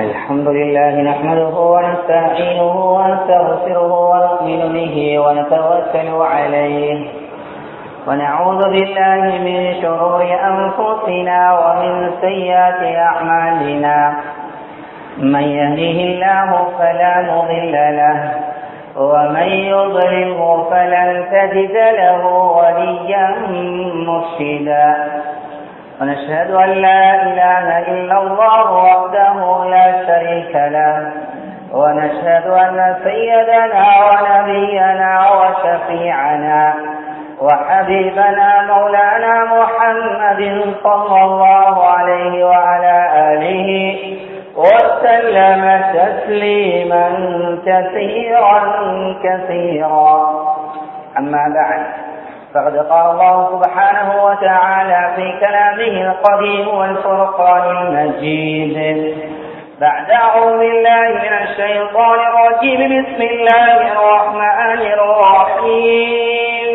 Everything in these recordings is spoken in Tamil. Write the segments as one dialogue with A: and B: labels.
A: الحمد لله نحمده ونستعينه ونستغفره ونؤمن به ونتوكل عليه ونعوذ بالله من شرور أنفسنا ومن سيئات أعمالنا من يهده الله فلا مضل له ومن يضلله فلن تجد له وليا مرشدا ونشهد أن لا إله إلا الله وحده لا شريك له ونشهد أن سيدنا ونبينا وشفيعنا وحبيبنا مولانا محمد صلى الله عليه وعلى آله وسلم تسليما كثيرا كثيرا. أما بعد، فقد قال الله سبحانه وتعالى في كلامه القديم والفرقان المجيد بعد أعوذ بالله من الشيطان الرجيم بسم الله الرحمن الرحيم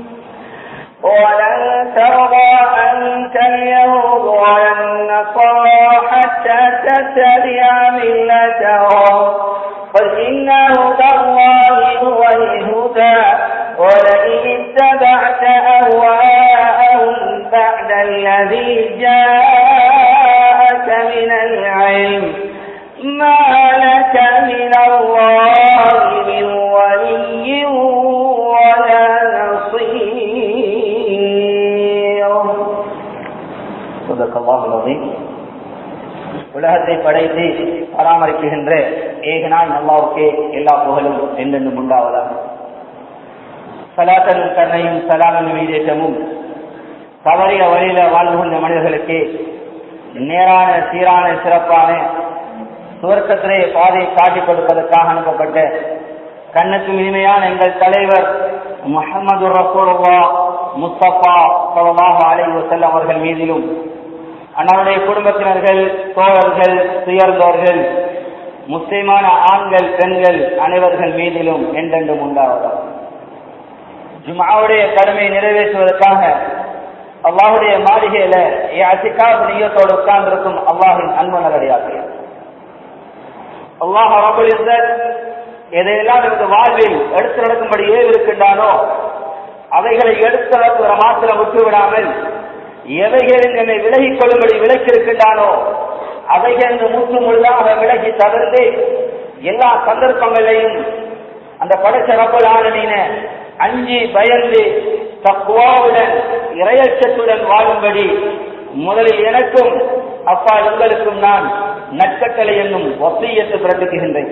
A: ولن ترضى عنك اليهود ولا النصارى حتى تتبع ملتهم قل إن هدى الله هو الهدى ولئن اتبعت أهواءهم بعد الذي جاءك من العلم ما لك من الله من ولي ولا نصير. صدق الله العظيم. உலகத்தை படைத்து பராமரிக்கின்ற ஏகனாய் அல்லாஹ்வுக்கே எல்லா புகழும் என்றென்றும் உண்டாவதாக. சலாத்தனும் கருணையும் சலாமின் மீதேற்றமும் தவறிய வழியில வாழ்ந்து கொண்ட மனிதர்களுக்கு நேரான சீரான சிறப்பான சுவர்க்கத்திலே பாதை காட்டிக் கொடுப்பதற்காக அனுப்பப்பட்ட கண்ணுக்கு இனிமையான எங்கள் தலைவர் முஹம்மது ரசூலுல்லாஹ் முஸ்தபா ஸல்லல்லாஹு அலைஹி வஸல்லம் அவர்கள் மீதிலும் அன்னாருடைய குடும்பத்தினர்கள், தோழர்கள், துயர்ந்தோர்கள், முஸ்லிமான ஆண்கள், பெண்கள் அனைவர்கள் மீதிலும் என்றென்றும் உண்டாவதாக. ஜும்ஆவுடைய கடமையை நிறைவேற்றுவதற்காக அல்லாஹ்வுடைய மாளிகையில இஅ்திகாஃப் நியத்தோடு உட்கார்ந்திருக்கும் அல்லாஹ்வின் அன்பு நல்லடியார்களே, அல்லாஹ் ரப்பல் இஸ்ஸத் எதையெல்லாம் இந்த வாழ்வில் எடுத்து நடக்கும்படி ஏவிருக்கின்றானோ அவைகளை எடுத்து நடத்துகிற மாத்திரம் விட்டுவிடாமல் எவைகளில் என்னை விலகிக் கொள்ளும்படி விலக்கியிருக்கின்றானோ அவைகள் முற்று முழுதாக விலகி தவிர்த்து எல்லா சந்தர்ப்பங்களையும் அந்த படைச்ச ரப்பல் ஆலமீன அஞ்சி பயந்து தக்வாவுடன் இறையச்சத்துடன் வாழும்படி முதலில் எனக்கும் அப்பா உங்களுக்கும் நான் நற்கட்டளை என்னும் வசியத்தை பிறப்பிக்கின்றேன்.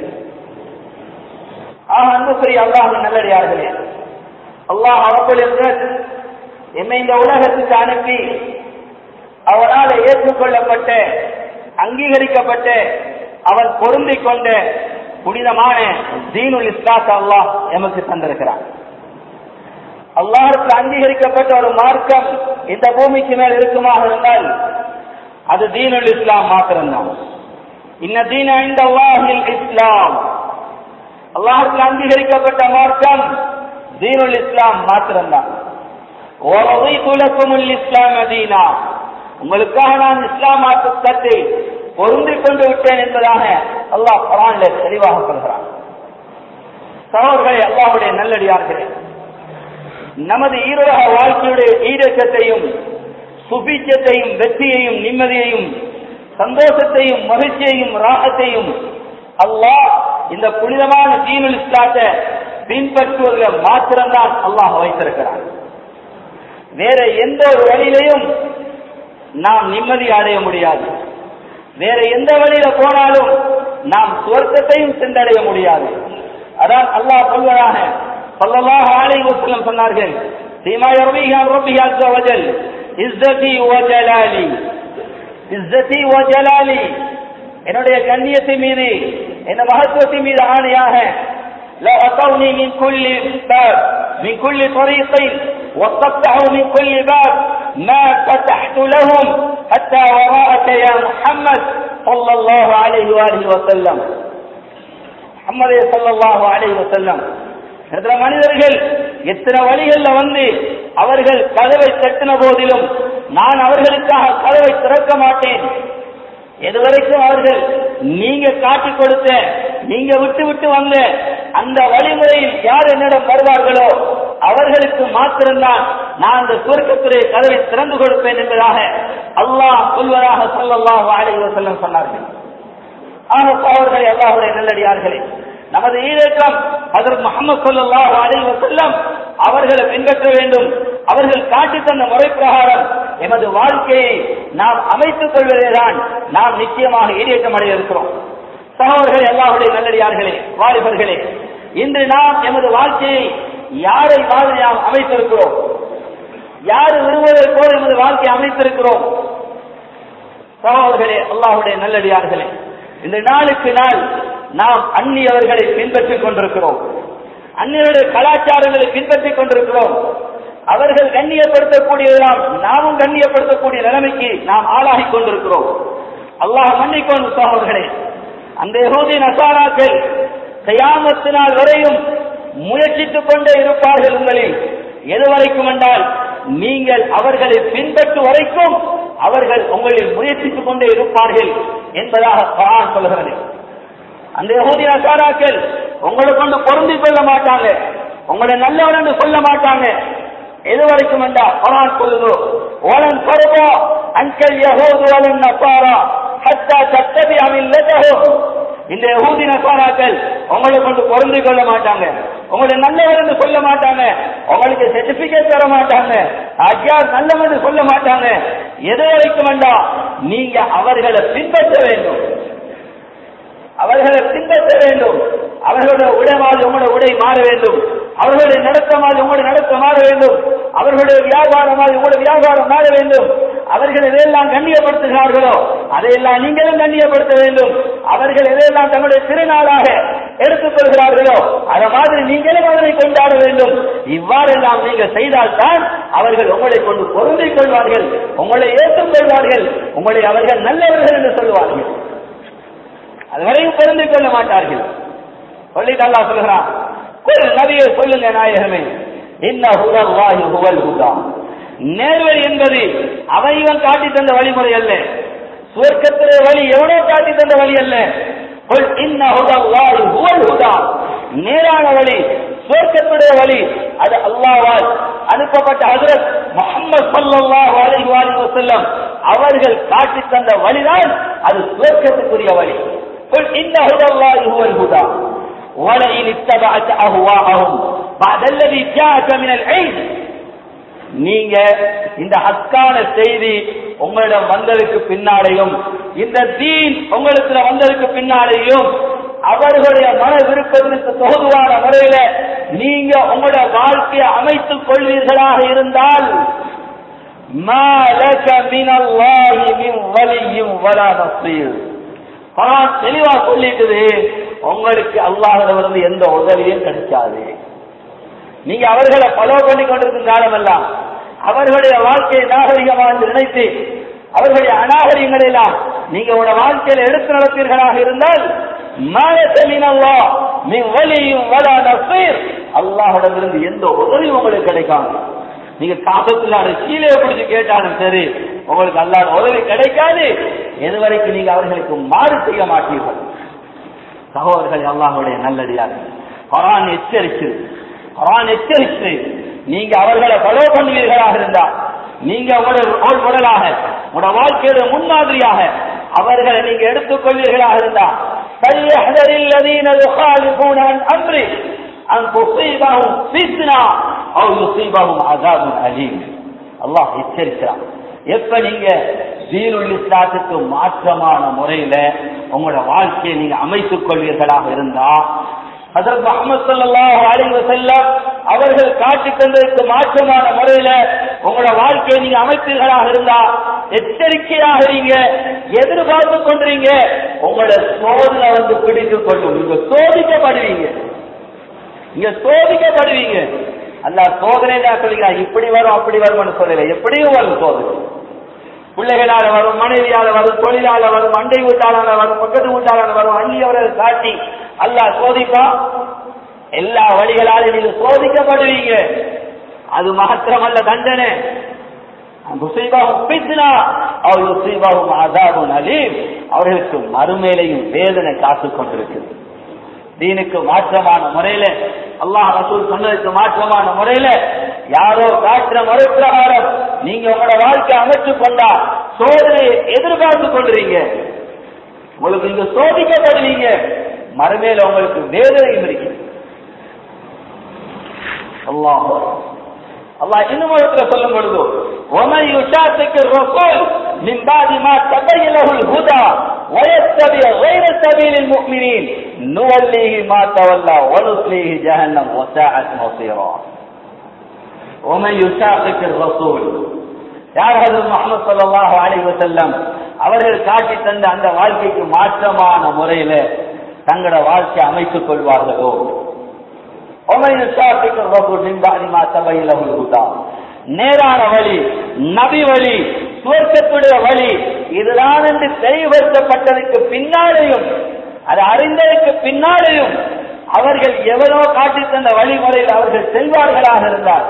A: அன்புக்குரிய அல்லாஹ்வின் நல்லடியார்களே, அல்லாஹ் ரப்பல் இஸ்ஸத் எம்மை இந்த உலகத்துக்கு அனுப்பி அவனால் ஏற்றுக்கொள்ளப்பட்ட, அங்கீகரிக்கப்பட்ட, அவன் பொருந்திக் கொண்ட புனிதமான தீனுல் இஸ்லாத்தை அல்லாஹ் எமக்கு தந்திருக்கிறான். அல்லாஹ்வுக்கு அங்கீகரிக்கப்பட்ட ஒரு மார்க்கம் இந்த பூமிக்கு மேல் இருக்குமாக இருந்தால் அது தீனுல் இஸ்லாம் மாத்திரம்தான். இன்ன தீன இன்தல்லாஹில் இஸ்லாம். அல்லாஹ்வுக்கு அங்கீகரிக்கப்பட்ட மார்க்கம் தீனுல் இஸ்லாம் மாத்திரம்தான். வரதீது லக்குமுல் இஸ்லாம தீனா. உங்களுக்காக நான் இஸ்லாம் மார்க்கத்தை பொருந்திக் கொண்டு விட்டேன் என்பதாக அல்லாஹ் குர்ஆன்ல தெளிவாக சொல்கிறான். சகோதரர்களே, அல்லாஹ்வுடைய நல்லடியார்களே, நமது ஈருலக வாழ்க்கையுடைய ஈரேற்றத்தையும் சுபீட்சத்தையும் வெற்றியையும் நிம்மதியையும் சந்தோஷத்தையும் மகிழ்ச்சியையும் ராகத்தையும் அல்லாஹ் இந்த புனிதமான தீனுல் இஸ்லாத்தை பின்பற்றுவதில் மாத்திரம்தான் அல்லாஹ் வைத்திருக்கிறான். வேற எந்த ஒரு வழியிலையும் நாம் நிம்மதி அடைய முடியாது. வேற எந்த வழியில போனாலும் நாம் சுவர்க்கத்தையும் சென்றடைய முடியாது. அதான் அல்லாஹ் சொல்வதாக ஸல்லல்லாஹு அலைஹி வஸல்லம் சொன்னார்கள், "ஃபீமா யர்வீஹி அன் ரப்பிஹி அஸ்ஸ வஜல் இஸ்ஸதி வ ஜலாலி." இஸ்ஸதி வ ஜலாலி, என்னுடைய கண்ணியத்தின் மீது, என் மகத்துவத்தின் மீது ஆணையாக, "லா அத்தௌனி மின் குல்லி பாப் மின் குல்லி طريقٍ وقطعوا من كل باب ما فتحت لهم حتى وراءك يا محمد صلى الله عليه وآله وسلم." முஹம்மதே ஸல்லல்லாஹு அலைஹி வஸல்லம், மனிதர்கள் எத்தனை வழிகள்ல வந்து அவர்கள் கதவை தட்டின போதிலும் நான் அவர்களுக்காக கதவை திறக்க மாட்டேன். எதுவரைக்கும் அவர்கள் நீங்க காட்டிக் கொடுத்த, நீங்க விட்டு விட்டு வந்த அந்த வழிமுறையில் யார் என்னிடம் வருவார்களோ அவர்களுக்கு மாத்திரம்தான் நான் அந்த சுவர்க்கத்துடைய கதவை திறந்து கொடுப்பேன் என்பதாக அல்லாஹ் சொல்வதாக ஸல்லல்லாஹு அலைஹி வஸல்லம் சொன்னார்கள். ஆக சகோதரர்களே, அல்லாஹ்வுடைய நல்லடியார்களே, நமது ஈரேற்றம் ஹஜ்ரத் முஹம்மது ஸல்லல்லாஹு அலைஹி வஸல்லம் அவர்களை பின்பற்ற வேண்டும். அவர்கள் காட்டி தந்த முறை பிரகாரம் எமது வாழ்க்கையை நாம் அமைத்துக் கொள்வதேதான் நாம் நிச்சயமாக ஈரேற்றம் அடைய இருக்கிறோம். சகோதரர்களே, அல்லாஹ்வுடைய நல்லடியார்களே, வாலிபர்களே, இன்று நாம் எமது வாழ்க்கையை யாரை மாதிரி நாம் அமைத்திருக்கிறோம்? யார் விரும்புவதை போல எமது வாழ்க்கையை அமைத்திருக்கிறோம்? சகோதரர்களே, அல்லாஹ்வுடைய நல்லடியார்களே, இந்த நாளுக்கு நாள் நாம் அந்நியவர்களை பின்பற்றிக் கொண்டிருக்கிறோம். அந்நியருடைய கலாச்சாரங்களை பின்பற்றிக் கொண்டிருக்கிறோம். அவர்கள் கண்ணியப்படுத்தக்கூடியதெல்லாம் நாமும் கண்ணியப்படுத்தக்கூடிய நிலைமைக்கு நாம் ஆளாகிக் கொண்டிருக்கிறோம். அல்லாஹ் மன்னிக்கொண்டு சகோதரர்களே, அந்த யஹூதி நசாராக்கள் கியாமத் நாள் வரையும் முயற்சித்துக் கொண்டே இருப்பார்கள். உங்களில் எதுவரைக்கும் என்றால் நீங்கள் அவர்களை பின்பற்றும் வரைக்கும் அவர்கள் உங்களில் முயற்சித்துக் கொண்டே இருப்பார்கள் என்பதாக குர்ஆன் சொல்கிறது. அந்த யஹூதி நசாராக்கள் உங்களை கொண்டு பொருந்திக் கொள்ள மாட்டாங்க, உங்களை நல்லவன் என்று சொல்ல மாட்டாங்க. எதுவரைக்கும் என்றால் குர்ஆன் சொல்லுது, வலன் தர்பா அன்கல் யஹூது வலன் நஸாரா ஹத்தா தத்தபிஅ மில்லதஹும். இந்த யஹூதி நஸாராக்கள் உங்களை கொண்டு பொருந்திக் கொள்ள மாட்டாங்க, உங்களை நல்லவர் என்று சொல்ல மாட்டாங்க, உங்களுக்கு சர்டிபிகேட் தர மாட்டாங்க, ஆகியார் நல்லவன் என்று சொல்ல மாட்டாங்க. எதுவரைக்கும் என்றால் நீங்க அவர்களை பின்பற்ற வேண்டும், அவர்களை பின்பற்ற வேண்டும். அவர்களுடைய உடைமாறு உங்களுடைய உடை மாற வேண்டும், அவர்களுடைய நடத்தமாறு உங்களுடைய நடத்த மாற வேண்டும், அவர்களுடைய வியாபாரமாறு உங்களுடைய வியாபாரம் மாற வேண்டும். அவர்கள் எதையெல்லாம் கண்ணியப்படுத்துகிறார்களோ அதையெல்லாம் நீங்களும் கண்ணியப்படுத்த வேண்டும். அவர்கள் எதையெல்லாம் தங்களுடைய திருநாளாக எடுத்துக் கொள்கிறார்களோ அதை மாதிரி நீங்களும் அதனை கொண்டாட வேண்டும். இவ்வாறெல்லாம் நீங்கள் செய்தால்தான் அவர்கள் உங்களை கொண்டு பொருந்திக் கொள்வார்கள், உங்களை ஏற்றுக் கொள்வார்கள், உங்களை அவர்கள் நல்லவர்கள் என்று சொல்வார்கள். அதுவரையும் பொருந்திக் கொள்ள மாட்டார்கள். சொல்லிட்டு அல்லாஹ் சொல்கிறான், நபியை சொல்லுங்க நாயகமே, இன்ன ஹுதல்லாஹி ஹுவல் ஹுதா. நேர்வழி என்பது அவன் இவன் காட்டி தந்த வழிமுறை அல்ல, சுவர்க்கத்திலே வழி எவனோ காட்டி தந்த வழி அல்ல. இன்ன ஹுதல்லாஹி ஹுவல் ஹுதா, நேரான வழி, சுவர்க்கத்துடைய வழி, அது அல்லாஹ்வால் அனுப்பப்பட்ட ஹஜ்ரத் முஹம்மது ஸல்லல்லாஹு அலைஹி வஸல்லம் அவர்கள் காட்டி தந்த வழிதான் அது சுவர்க்கத்துக்குரிய வழி. இன்ன ஹுதல்லாஹி ஹுவல் ஹுதா வலஇன் இத்தபஅத அஹ்வாஅஹும் பஅதல்லதி ஜாஅக மினல் இல்ம். நீங்க இந்த ஹக்கான செய்தி உங்களிடம் வந்ததுக்கு பின்னாலேயும், இந்த தீன் உங்களுக்கு வந்ததுக்கு பின்னாலேயும் அவர்களுடைய மன விருப்பத்திற்கு தோதுவான முறையில நீங்க உங்களுடைய வாழ்க்கையை அமைத்துக் கொள்வீர்களாக இருந்தால் மா லக மினல்லாஹி மின் வலிய்யின் வலா நஸீர். குர்ஆன் தெளிவா சொல்லிட்டு உங்களுக்கு அல்லாஹ்விடமிருந்து எந்த உதவியும் கிடைக்காது. நீங்க அவர்களை ஃபாலோ பண்ணி கொண்டிருக்கும் காலமெல்லாம் அவர்களுடைய வாழ்க்கையை நாகரிகமாக நினைத்து அவர்களுடைய அநாகரிகங்களை எல்லாம் நீங்க உங்களோட வாழ்க்கையில எடுத்து நடப்பீர்களாக இருந்தால் அல்லாஹ்விடமிருந்து எந்த உதவியும் உங்களுக்கு கிடைக்காது. நீங்க காபத்துல கீழே பிடிச்சு கேட்டாலும் சரி உங்களுக்கு அல்லாஹ் உதவி கிடைக்காது. எதுவரைக்கும் நீங்க அவர்களுக்கு மாறு செய்ய மாட்டீர்கள். சகோதரர்கள், அல்லாஹ்வுடைய நல்லடியார்கள், குர்ஆன் எச்சரிச்சு நீங்க அவர்களை ஃபாலோ பண்ணுவீர்களாக இருந்தால், நீங்க உங்களுடைய ரோல் மாடலாக உங்களுடைய வாழ்க்கையோட முன்மாதிரியாக அவர்களை நீங்க எடுத்துக்கொள்வீர்களாக இருந்தால் فَلْيَحْذَرِ يُخَالِفُونَ عَنْ أَمْرِهِ أَنْ تُصِيبَهُمْ فِتْنَةٌ أَوْ يُصِيبَهُمْ عَذَابٌ أَلِيمٌ. அல்லாஹ் எச்சரிக்கிறான். எப்ப நீங்க தீனுல் இஸ்லாத்துக்கு மாற்றமான முறையில உங்களோட வாழ்க்கையை நீங்க அமைத்துக் கொள்வீர்களாக இருந்தா, ஹஜ்ரத் முஹம்மது ஸல்லல்லாஹு அலைஹி வஸல்லம் அவர்கள் காட்டி தந்ததற்கு மாற்றமான முறையில உங்களோட வாழ்க்கையை நீங்க அமைப்பீர்களாக இருந்தா எச்சரிக்கையாக நீங்க எதிர்பார்த்து கொண்டீங்க உங்களோட சோதனை வந்து பிடித்துக் கொள்ளும். நீங்க சோதிக்கப்படுவீங்க. அல்லாஹ் சோதனை தான் சொல்லுகிறார். இப்படி வரும் அப்படி வரும்னு சொல்லல, எப்படியும் வரும் சோதனை. பிள்ளைகளால வரும், மனைவியால வரும், தொழிலால வரும், அண்டை வீட்டாளால வரும், பக்கத்து வீட்டாளால வரும், அந்நியவரை காட்டி அல்லாஹ் சோதிப்பான். எல்லா வழிகளாலும் நீங்க சோதிக்கப்படுவீங்க. அது மாத்திரமல்ல தண்டனை. அவர்களுக்கு மறுமையிலையும் வேதனை காத்துக் கொண்டிருக்கிறது. தீனுக்கு மாற்றமான முறையில, அல்லாஹ் ரசூல் சொன்னதுக்கு மாற்றமான முறையில யாரோ காட்டுற மறுபிரகாரம் நீங்க உங்களோட வாழ்க்கை அமைத்துக் கொண்டா சோதனையை எதிர்பார்த்து கொண்டிருக்கீங்க. உங்களுக்கு இங்க சோதிக்கப்படுவீங்க, மறுமையில உங்களுக்கு வேதனையும் இருக்கு. அல்லாஹ் இன்னும் ஒரு இடத்துல சொல்லும் பொழுது وَمَنْ يُشَاقِقِ الرَّسُولَ مِنْ بَعْدِ مَا تَبَيَّنَ لَهُ الْهُدَى وَيَتَّبِعْ غَيْرَ سَبِيلِ الْمُؤْمِنِينَ نُوَلِّهِ مَا تَوَلَّى وَنُصْلِهِ جَهَنَّمَ وَسَاءَتْ مَصِيرًا. وَمَنْ يُشَاقِقِ الرَّسُولَ, யார் ஹஜ்ரத் முஹம்மது ஸல்லல்லாஹு அலைஹி வஸல்லம் அவர்கள் காட்டி தந்த அந்த வாழ்க்கைக்கு மாற்றமான முறையில தங்களோட வாழ்க்கை அமைத்துக் கொள்வார்களோ, நேரான வழி, நபி வழி, சுவர்க்கத்துடைய வழி இதுதான் என்று தெளிவுபடுத்தப்பட்டதுக்கு பின்னாலேயும், அது அறிந்ததற்கு பின்னாலேயும் அவர்கள் எவ்வளோ காட்டி தந்த வழிமுறையில் அவர்கள் செல்வார்களாக இருந்தார்.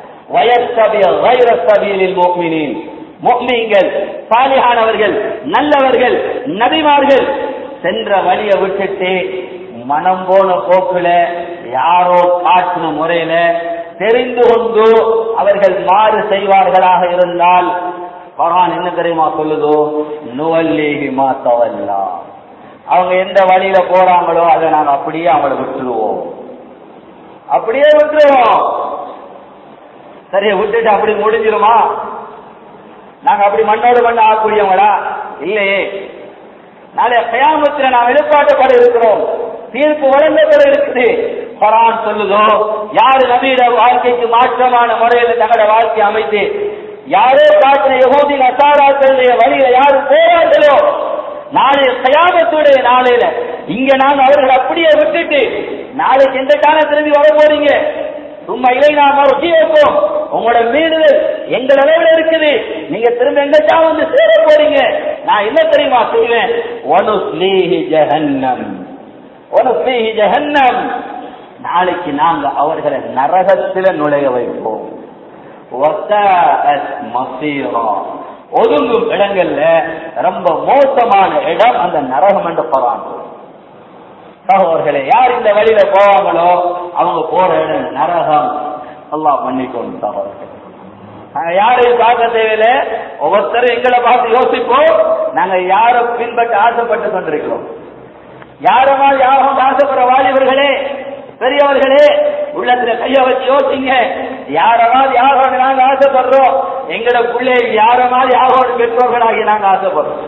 A: முஃமினீன்கள், சாலிஹானவர்கள், நல்லவர்கள், நபிமார்கள் சென்ற வழியை விட்டுட்டு மனம் போன போக்குல யாரோ காட்டின முறையில தெரிந்து கொண்டு அவர்கள் மாறு செய்வார்களாக இருந்தால் குர்ஆன் என்ன தெரியுமா சொல்லுதோ, நுவல்லிஹி மா தவல்லா, அவங்க எந்த வழியில போறாங்களோ அதை நாங்க அப்படியே அவங்களை விட்டுருவோம், அப்படியே விட்டுருவோம். சரியா விட்டுட்டு அப்படி முடிஞ்சிருமா? நாங்க அப்படி மண்ணோடு மண்ண ஆகக்கூடியவங்களா? இல்லையே. நாளை கியாமத்தில் நாம் எழுப்பாட்டப்பட இருக்கிறோம், தீர்ப்பு வழங்கப்பட இருக்குது. குர்ஆன் சொல்லுதோ, யாரு நபியோட வாழ்க்கைக்கு மாற்றமான முறையில் தங்களோட வாழ்க்கை அமைத்து யாரோ காட்டின யஹூதி நசாராக்களுடைய வழியில யாரு போறார்களோ, நாளை கியாமத்துடைய நாளையில இங்க நாங்க அவர்கள் அப்படியே விட்டுட்டு நாளைக்கு எந்த காலம் திரும்பி வர போறீங்க? சும்மா இல்லை, நாம ருசியோம் உங்களோட மீடுதல் எங்கள் அளவில் இருக்குது, நீங்க திரும்ப எங்கச்சா வந்து சேர போறீங்க. நான் என்ன தெரியுமா செய்வேன்? வனுஸ்லீஹி ஜஹன்னம், வனுஸ்லீஹி ஜஹன்னம், நாளைக்கு நாங்க அவர்களை நரகத்தில நுழைய வைப்போம். வஸாஅத் மஸீரா, ஒதுங்கும் இடங்கள்ல ரொம்ப மோசமான இடம் அந்த நரகம் என்று குர்ஆன். சகோதரர்களே, யார் இந்த வழியில போவாங்களோ அவங்க போற இடம் நரகம். அல்லாஹ் மன்னிக்கும் சகோதரர்களே. நாங்க யாரையும் பார்க்க தேவையில்ல, ஒவ்வொருத்தரும் எங்களை பார்த்து யோசிப்போம், நாங்க யாரை பின்பற்ற ஆசைப்பட்டு கொண்டிருக்கிறோம். யாருமா யாரும் ஆசைப்படுற வாலிபர்களே, பெரியவர்களே, உள்ளத்துல கைய வச்சு யோசிங்க. யாரமாவது யாரோடு நாங்க ஆசைப்படுறோம்? எங்களோட பிள்ளை யாரமாவது யாரோடு பெற்றோர்களாகி நாங்க ஆசைப்படுறோம்.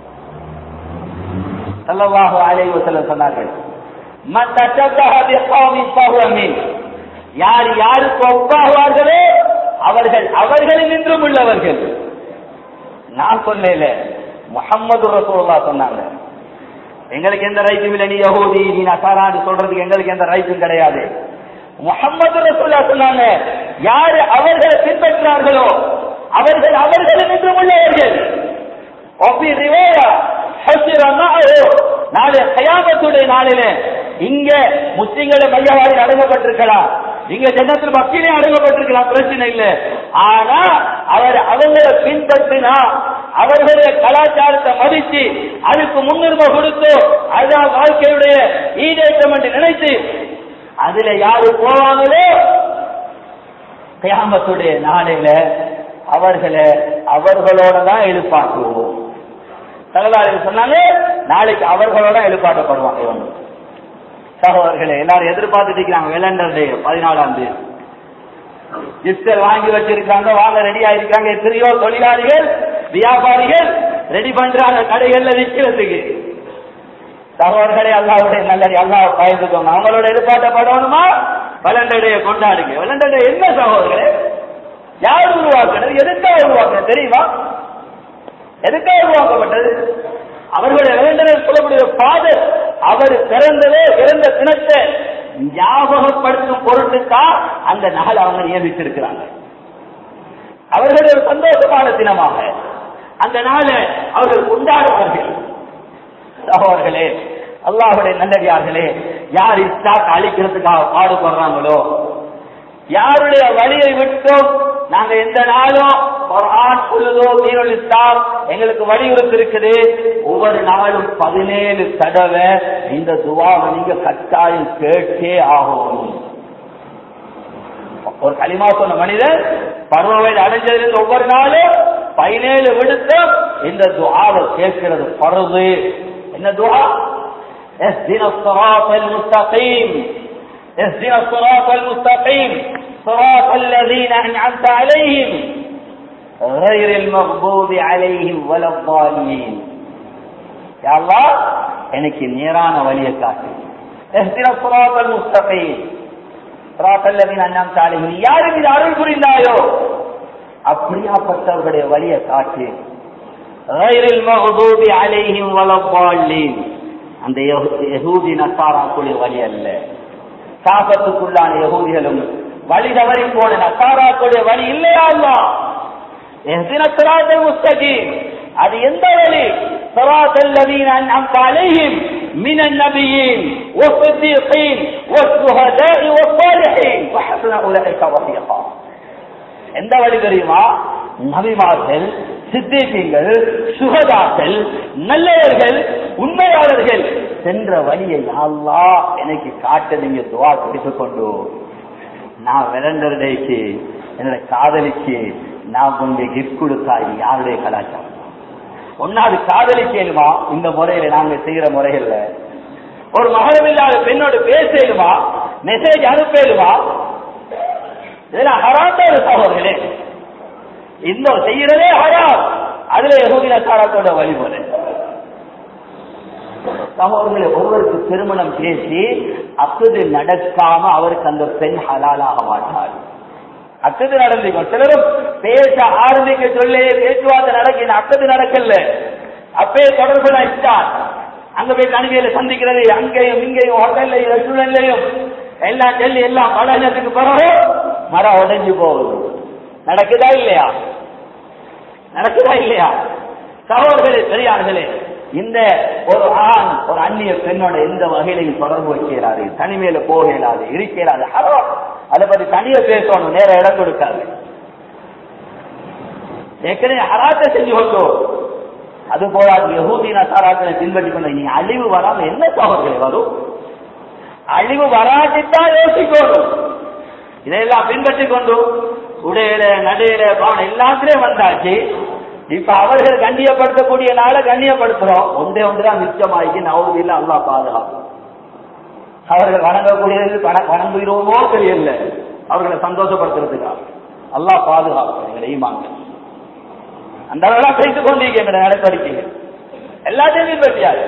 A: ஸல்லல்லாஹு அலைஹி வஸல்லம் சொன்னார்கள், மன் தஷப்பஹ பிகௌமின் ஃபஹுவ மின், யார் யாருக்கு ஒப்பாகுவார்களோ அவர்கள் அவர்களில் நின்றும் உள்ளவர்கள். நான் சொல்லல, முஹம்மது ரசூலுல்லாஹ் சொன்னாங்க. எங்களுக்கு எந்த ரைட்டும் இல்லை, நீ யஹூதி நீ நசாரான்னு சொல்றதுக்கு எங்களுக்கு எந்த ரைட்டும் கிடையாது. முஹம்மது ரசூலுல்லாஹ் சொன்னாங்க, யாரு அவர்களை பின்பற்றார்களோ அவர்கள் அவர்களில் நின்றும் உள்ளவர்கள். நாளை கியாமத்துடைய நாளில இங்க முஸ்லிம்களை மையவாடி அடங்கப்பட்டிருக்கலாம், இங்க ஜன்னத்துல் பக்தியிலே அடங்கப்பட்டிருக்கலாம், பிரச்சனை இல்லை. ஆனா அவங்களை பின்பற்றினா அவர்களுடைய கலாச்சாரத்தை மதித்து அதுக்கு முன்னுரிமை கொடுத்து அதுதான் வாழ்க்கையுடைய ஈடேற்றம் என்று நினைத்து அதுல யாரு போவாங்களோ கியாமத்துடைய நாளில அவர்களை அவர்களோட தான் எழுப்பாக்குவோம். ஸல்லல்லாஹு சொன்னாங்க, நாளைக்கு அவர்களோட எழுப்பாட்டப்படுவாங்க. இவங்க சகோதரர்களே, எல்லாரும் எதிர்பார்த்துட்டு இருக்கிறாங்க வெலண்டர் டே 14ஆம் தேதி. கிஃப்ட் வாங்கி வச்சிருக்காங்க, வாங்க ரெடி ஆயிருக்காங்க. எத்தனையோ தொழிலாளிகள் வியாபாரிகள் ரெடி பண்றாங்க கடைகள்ல விற்கிறதுக்கு. சகோதரர்களே, அல்லாஹ்வுடைய நல்லது, அல்லாஹ் பயந்துக்கோங்க. அவங்களோட எதிர்பார்க்கப்படணுமா? வெலண்டர் டே கொண்டாடுங்க. வெலண்டர் டே என்ன சகோதரர்களே? யார் உருவாக்குறது? எதுக்காக உருவாக்குறது தெரியுமா? எதுக்காக உருவாக்கப்பட்டது? அவர்களுடைய வேண்டல் சொல்லக்கூடிய ஃபாதர் அவர் பிறந்ததே இறந்த தினத்தை ஞாபகப்படுத்தும் பொருட்டுதான் அந்த நாள் அவங்க நியமித்திருக்கிறாங்க. அவர்களுடைய ஒரு சந்தோஷமான தினமாக அந்த நாளை அவர்கள் கொண்டாடுவார்கள். சகோதரர்களே, அல்லாஹ்வுடைய நல்லடியார்களே, யார் இஸ்லாத்தை அழிக்கிறதுக்காக பாடுபடுறாங்களோ, யாருடைய வழியை விட்டோம் நாங்க எந்த நாளும் குர்ஆன் சொல்லுதோ, தீனுல் இஸ்லாம் எங்களுக்கு வலியுறுத்தி இருக்குது. ஒவ்வொரு நாளும் 17 தடவை இந்த துஆவை நீங்க கட்டாயம் கேட்டே ஆகணும். ஒரு கலிமா சொன்ன மனிதன் பருவ வயது அடைஞ்சதிலிருந்து ஒவ்வொரு நாளும் 17 விடுத்தம் இந்த துஆவை கேட்கிறது பருது. என்ன துஆ? اهدنا الصراط المستقيم اهدنا الصراط المستقيم صراط الذين أنعمت عليهم غير المغضوب عليهم ولا الضالين. يا الله எனக்கு நேரான வழியை காட்டு. اهدنا الصراط المستقيم صراط الذين أنعمت عليهم. யாருக்கு இது அருள் புரிந்தாயோ அப்படியாப்பட்டவர்களுடைய வழியை காட்டு. غير المغضوب عليهم ولا الضالين. அந்த யஹூதி நசாராக்குடைய வழி அல்ல. சாபத்துக்குள்ளான யஹூதிகளும் வழி தவறி போன நசாராக்குடைய வழி இல்லையா அல்லாஹ்? இஹ்தின ஸிராத்தல் முஸ்தகீம். அது எந்த வழி? ஸிராத்தல் லதீன அன்அம்த அலைஹிம் மினன் நபிய்யீன் வஸ்ஸிதீகீன் வஸ்ஸுஹதாஇ வஸ்ஸாலிஹீன் வஹஸன உலைக ரஃபீகா. எந்த வழி தெரியுமா? நபிமார்கள், சித்தீகீன்கள், சுஹதாக்கள், நல்லவர்கள், உண்மையாளர்கள் சென்ற வழியை அல்லாஹ் எனக்கு காட்ட நீங்க துஆ கொடுத்துக் கொண்டு நான் வெலண்டர்டேக்கு என்னோட காதலிக்கு நான் கொண்டு கிஃப்ட் கொடுத்தா யாருடைய கலாச்சாரம்? ஒன்னாவது காதலிக்கலுமா? இந்த முறையில நாங்க செய்யற முறைகள்ல ஒரு மகரம் இல்லாத பெண்ணோடு பேசலுமா? மெசேஜ் அனுப்பலுமா? இதெல்லாம் ஹராம் தான் சகோதரர்களே. இந்த செய்யறதே ஹராம். அதுல யஹூதி நசாராத்தோட வழிமுறை. சகோதரர்களே, ஒருவருக்கு திருமணம் பேசி அக்குது நடக்காம அவருக்கு அந்த பெண் ஹலாலாக மாட்டார். அக்குது நடந்துக்கும். சிலரும் பேச ஆரம்பிக்க சொல்லி பேச்சுவார்த்தை நடக்க அக்குது நடக்கல, அப்பயே தொடர்பு இஷ்டான் அங்க போய் தனிமையில சந்திக்கிறது, அங்கேயும் இங்கேயும் ஹோட்டல்லையும் ரெஸ்டாரண்ட்லையும் எல்லாம் சொல்லி எல்லாம் பலனத்துக்கு பிறகு மரம் உடைஞ்சு போகுது. நடக்குதா இல்லையா? நடக்குதா இல்லையா? சகோதரர்களே, பெரியார்களே, இந்த ஒரு ஆண் ஒரு அந்நிய பெண்ணோட எந்த வகையிலையும் தொடர்பு வைக்கிறாரு, தனிமையில போக இயலாது, இருக்க இயலாது. அதை பத்தி தனியா பேசணும், நேர இடம் கொடுக்காது. ஏற்கனவே ஹராத்தை செஞ்சு கொண்டோம். அது போல யஹூதி நசாராக்களை பின்பற்றி கொண்ட நீ அழிவு வராம என்ன சகோதரர்களே வரும்? அழிவு வராட்டித்தான் யோசிக்கணும். இதையெல்லாம் பின்பற்றி கொண்டு உடையில நடையில பாவம் எல்லாத்திலே வந்தாச்சு. இப்ப அவர்கள் கண்ணியப்படுத்தக்கூடிய நாள கண்ணியப்படுத்துறோம். ஒன்றுதான் மிச்சமாகி நவுதில்ல அல்லாஹ் பாதுகாப்பு. அவர்கள் வணங்கக்கூடியது வணங்குகிறோமோ தெரியல, அவர்களை சந்தோஷப்படுத்துறதுக்காக அல்லாஹ் பாதுகாப்பு. எங்களை ஈமான்கள் அந்த அளவுலாம் பேசிக் கொண்டிருக்க நடவடிக்கைகள் எல்லாத்தையும் பின்பற்றியாரு.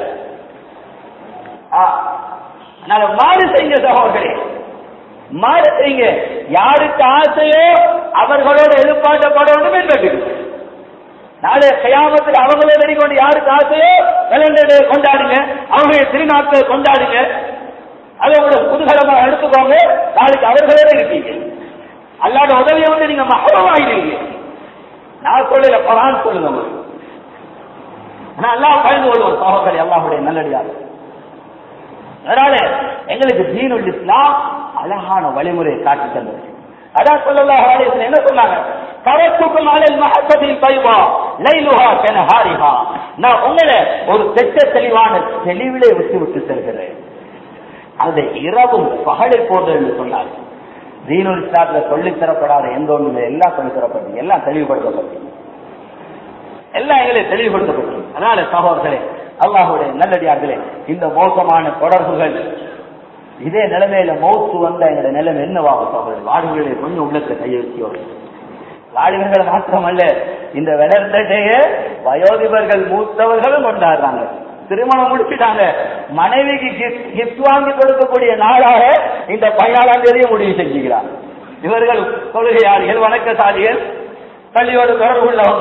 A: மாறு செய்யுங்க சகோதரர்களே, மாறு செய்யுங்க. யாருக்கு ஆசையோ அவர்களோடு எதிர்பார்க்கப்படணும் பின்பற்றி நாளை கயாமத்தில் அவங்களே வெளிக்கொண்டு யாருக்கு ஆசையோ விளையாண்டு கொண்டாடுங்க, அவங்களுடைய திருநாட்களை கொண்டாடுங்க, அதை உங்களோட குதூகலமாக எடுத்துக்கோங்க. நாளைக்கு அவர்களோட இருக்கீங்க. அல்லாத உதவியை வந்து நீங்க மகமாயிடுவீங்க. நான் சொல்லல, குர்ஆன் சொல்லுங்க. அல்லாஹ் பயந்து கொள்வோம் சகோதரர்களே, அல்லாஹ்வுடைய நல்லடியார். அதனால எங்களுக்கு தீனுல் இஸ்லாம் அழகான வழிமுறையை காட்டி தந்தது. அதான் ஸல்லல்லாஹு அலைஹி வஸல்லம் என்ன சொன்னாங்க? தரத்துக்கும் அலல் மஹப்பத்தில் பைவா லைலுஹா கனஹாரிஹா. நான் உங்களை ஒரு தெளிவான தெளிவிலே விட்டு செல்கிறேன். அந்த இரவும் பகலை போன்று என்று சொன்னார். தீனுல் இஸ்லாத்துல சொல்லித் தரப்படாத எந்த ஒன்று எல்லாம் சொல்லித் தரப்பட்டது, எல்லாம் தெளிவுபடுத்தப்பட்டது, எல்லாம் எங்களை தெளிவுபடுத்தப்பட்டது. அதனால சகோதரர்களே, அல்லாஹ்வுடைய நல்லடியார்களே, இந்த மோசமான தொடர்புகள் இதே நிலைமையில மௌத்து வந்த எங்களுடைய நிலைமை என்னவாகும் சகோதரர்? வாலிபர்களை கொஞ்சம் உள்ளத்தை கையை வச்சு வாலிபர்கள் மாத்திரமல்ல, இந்த விளையாட்டைய வயோதிபர்கள் மூத்தவர்களும் கொண்டாடுறாங்க. திருமணம் முடிச்சுட்டாங்க, மனைவிக்கு கிஃப்ட் வாங்கி கொடுக்கக்கூடிய நாளாக இந்த 14ஆம் தேதியை முடிவு செஞ்சுக்கிறாங்க. இவர்கள் தொழுகையாளிகள், வணக்கசாலிகள், பள்ளியோடு தொடர்பு உள்ளவங்க.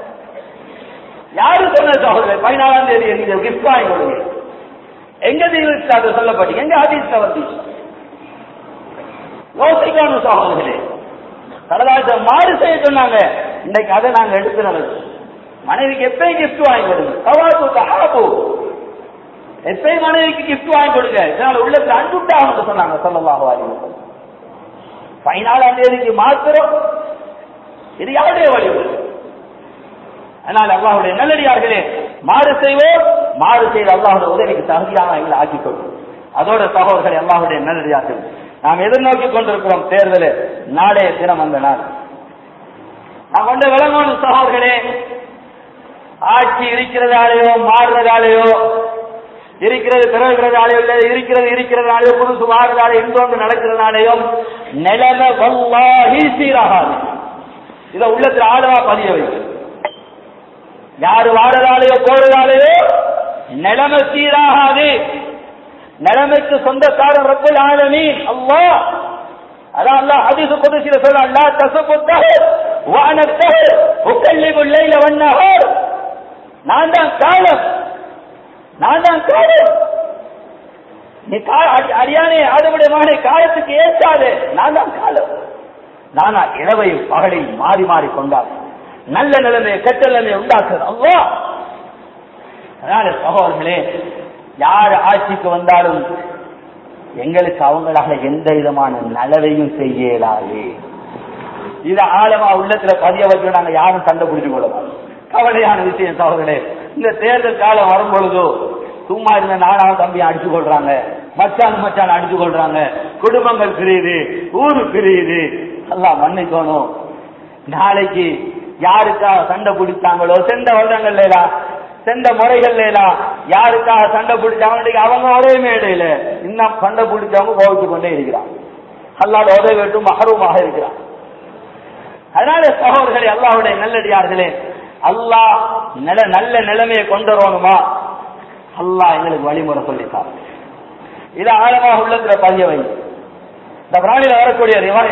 A: யாரு சொன்ன சகோதரர் 14ஆம் தேதி நீங்க கிஃப்ட் வாங்கி கொடுங்க? எங்க தீர்வு சொல்லப்பட்டு எங்க ஹதீஸ்ல வந்து யோசிக்கணும் சகோதரர்களே. கடலாச மாறு செய்ய சொன்னாங்க. இன்னைக்கு அதை நாங்க எடுத்து நடக்கும். மனைவிக்கு எப்பயும் கிஃப்ட் வாங்கி கொடுங்க. எப்பயும் மனைவிக்கு கிஃப்ட் வாங்கி கொடுங்க. இதனால உள்ளத்துல அன்புட்டாக சொன்னாங்க ஸல்லல்லாஹு அலைஹி வஸல்லம். 14ஆம் தேதிக்கு மாத்திரம் இது யாருடைய வழிமுறை? அதனால் அல்லாஹ்வுடைய நல்லடியார்களே, மாறு செய்வோம், மாறு செய்து அல்லாஹ்வுடைய உதவிக்கு தகுதியாக எங்களை ஆக்கிக் கொள்வோம். அதோட சகோதரர்களே, அல்லாஹ்வுடைய நல்லடியார்கள், நாம் எதிர்நோக்கி கொண்டிருக்கிறோம் தேர்தல். நாளைய தினம் அந்த நாள் நாம் கொண்ட விளங்கணும் சகோதரர்களே. ஆட்சி இருக்கிறதாலேயோ மாறுறதாலேயோ, இருக்கிறது பிறகுறதாலேயோ, இல்லை இருக்கிறதாலேயோ, புதுசு மாறுறதாலே, இன்னொன்று நடக்கிறதுனாலேயும் நிலைமை வல்லாஹி சீராகாது. இதை உள்ளத்தில் ஆழமா பதிய வைக்கும். யாரு வாடுறதாலேயோ போறதாலேயோ நிலைமை சீராகாது. நிலைமைக்கு சொந்தக்காரன் ரப்பல் ஆலமீன் அல்லாஹ். அதான் அல்லாஹ் ஹதீஸ் குத்ஸில சொல்றான், லா தஸபுத்தஹர் வ அன தஹர் உகல்லிபுல் லைல வன் நஹார். நான் தான் காலம், நான் தான் காலம். நீ அடியானே ஆதமுடைய மகனை காலத்துக்கு ஏற்றாதே, நான் தான் காலம். நானா இரவையும் பகலையும் மாறி மாறி கொண்டார் நல்ல நிலைமையை கெட்ட நிலைமையை உண்டாக்குறது அல்லாஹ். அதனால சகோதரர்களே, யார் ஆட்சிக்கு வந்தாலும் எங்களுக்கு அவங்களால எந்த விதமான நலவையும் செய்யலாது. இதை ஆழமா உள்ளத்துல பதிய வச்சு நாங்க யாரும் சண்டை பிடிச்சு கொள்ளலாம். கவலையான விஷயம் சகோதரர்களே. இந்த தேர்தல் காலம் வரும் பொழுதோ சும்மா இருந்த நானாவும் தம்பி அடிச்சு கொள்றாங்க, மச்சான் அடிச்சு கொள்றாங்க, குடும்பங்கள் பிரியுது, ஊரு பிரியுது. எல்லாம் மன்னிக்கணும். நாளைக்கு யாருக்காக சண்டை பிடிச்சாங்களோ, சென்ற வருடங்கள்ல சென்ற முறைகள்ல யாருக்காக சண்டை பிடிச்சாங்க, அவங்க ஒரே மேடையில இன்னும் சண்டை பிடிச்சவங்க கோவிச்சு கொண்டே இருக்கிறான். அல்லாஹ் உதவி விட்டு மஹரூமாக இருக்கிறான். அதனால சகோதரர்களே, அல்லாஹ்வுடைய நல்லடியார்களே, அல்லாஹ் நல்ல நிலைமையை கொண்டு வரணுமா, அல்லாஹ் எங்களுக்கு வழிமுறை சொல்லித்தான். இது ஆழமாக உள்ளத்துல பதிய வை. இந்த பிராணியில வரக்கூடிய